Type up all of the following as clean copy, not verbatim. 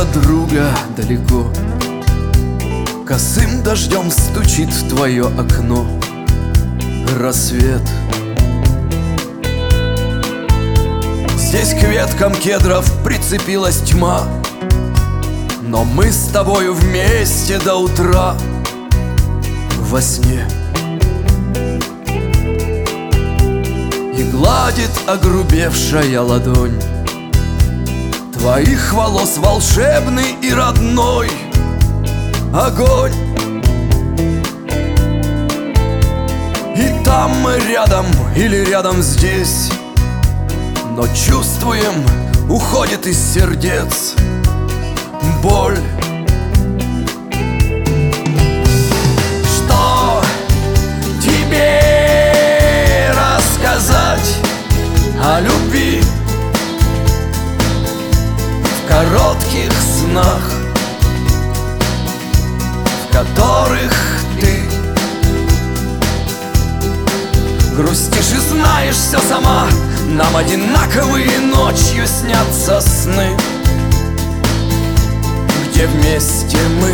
друга далеко. Косым дождем стучит в твое окно рассвет. Здесь к веткам кедров прицепилась тьма, но мы с тобою вместе до утра во сне. И гладит огрубевшая ладонь твоих волос волшебный и родной огонь. И там мы рядом или рядом здесь, но чувствуем, уходит из сердец боль. Что тебе рассказать о любви в коротких снах, в которых ты грустишь и знаешь все сама? Нам одинаковые ночью снятся сны, где вместе мы.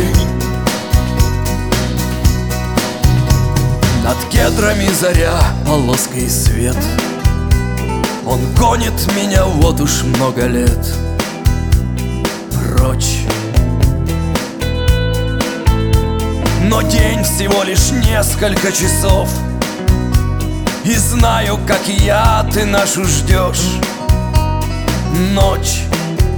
Над кедрами заря, полоской свет. Он гонит меня вот уж много лет прочь. Но день всего лишь несколько часов, и знаю, как и я, ты нашу ждешь ночь,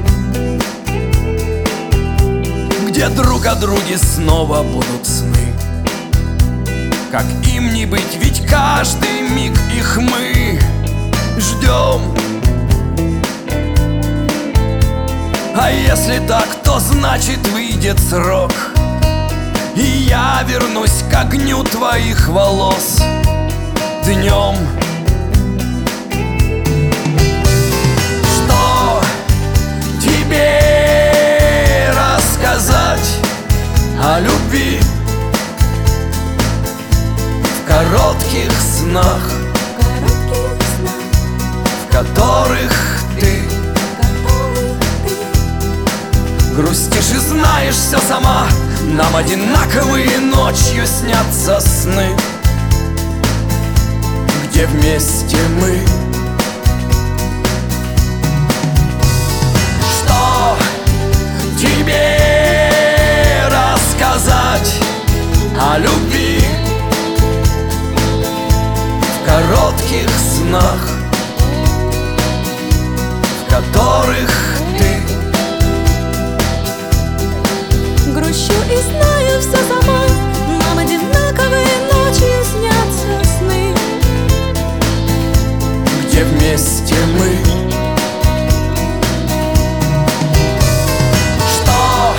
где друг о друге снова будут сны. Как им не быть, ведь каждый миг их мы ждем. А если так, то значит выйдет срок, и я вернусь к огню твоих волос днем. Что тебе рассказать о любви в коротких снах, в которых ты грустишь и знаешь все сама? Нам одинаковые ночью снятся сны, где вместе мы. Что тебе рассказать о любви в коротких снах, в которых ты грущу и знаю все сама? Нам одинаковые ночью снятся сны, где вместе мы. Что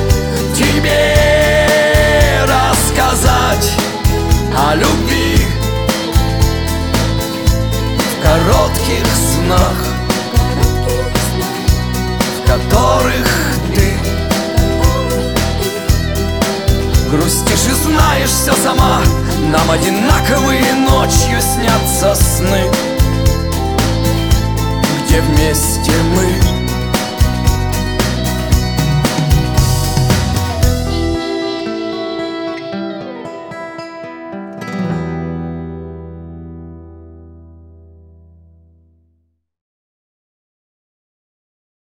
тебе рассказать о любви в коротких снах, в которых ты грустишь и знаешь все сама? Нам одинаковые ночью снятся сны, где вместе мы.